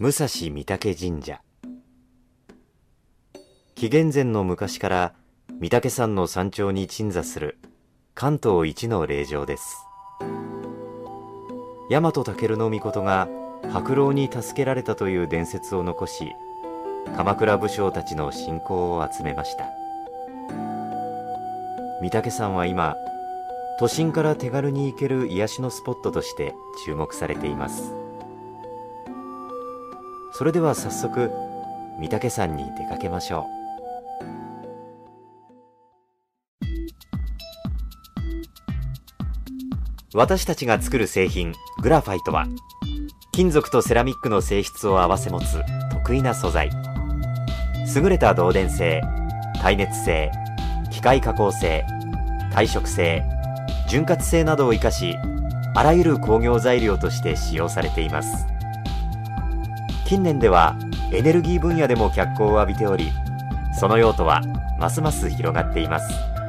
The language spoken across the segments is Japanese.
武蔵御嶽神社。紀元前の昔から御嶽山の山頂に鎮座する関東一の霊場です。大和武尊が白老に助けられたという伝説を残し、鎌倉武将たちの信仰を集めました。御嶽山は今、都心から手軽に行ける癒しのスポットとして注目されています。それでは早速、御嶽山に出かけましょう。私たちが作る製品グラファイトは、金属とセラミックの性質を併せ持つ得意な素材。優れた導電性、耐熱性、機械加工性、耐食性、潤滑性などを生かし、あらゆる工業材料として使用されています。近年ではエネルギー分野でも脚光を浴びており、その用途はますます広がっています。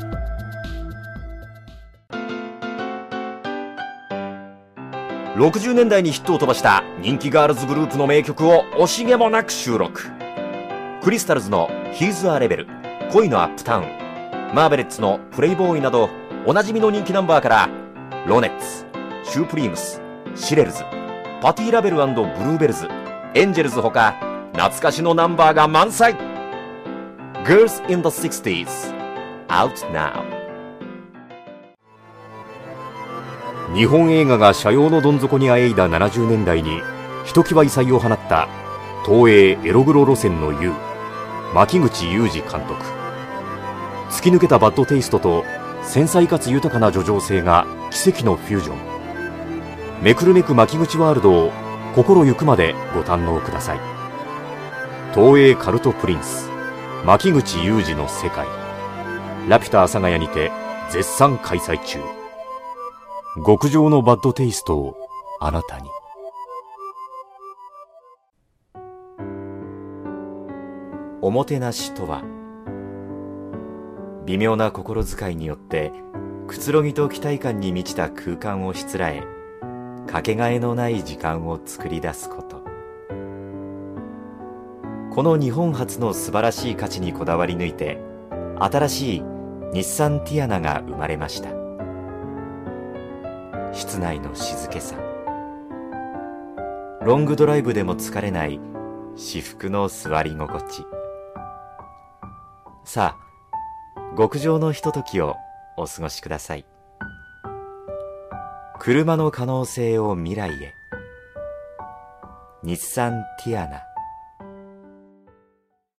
60年代にヒットを飛ばした人気ガールズグループの名曲を惜しげもなく収録。クリスタルズの Here's a Rebel、 恋のアップタウン、マーベレッツのプレイボーイなどおなじみの人気ナンバーから、ロネッツ、シュープリームス、シレルズ、パティラベル&ブルーベルズ、エンジェルズほか懐かしのナンバーが満載。 Girls in the 60s Out Now。 日本映画が斜陽のどん底にあえいだ70年代にひときわ異彩を放った東映エログロ路線の雄、牧口裕二監督。突き抜けたバッドテイストと繊細かつ豊かな叙情性が奇跡のフュージョン。めくるめく牧口ワールドを心ゆくまでご堪能ください。東映カルトプリンス、牧口裕二の世界。ラピュタ阿佐ヶ谷にて絶賛開催中。極上のバッドテイストをあなたに。 おもてなしとは、微妙な心遣いによってくつろぎと期待感に満ちた空間をしつらえ、かけがえのない時間を作り出すこと。この日本初の素晴らしい価値にこだわり抜いて、新しい日産ティアナが生まれました。室内の静けさ、ロングドライブでも疲れない至福の座り心地。さあ、極上のひとときをお過ごしください。車の可能性を未来へ。日産ティアナ。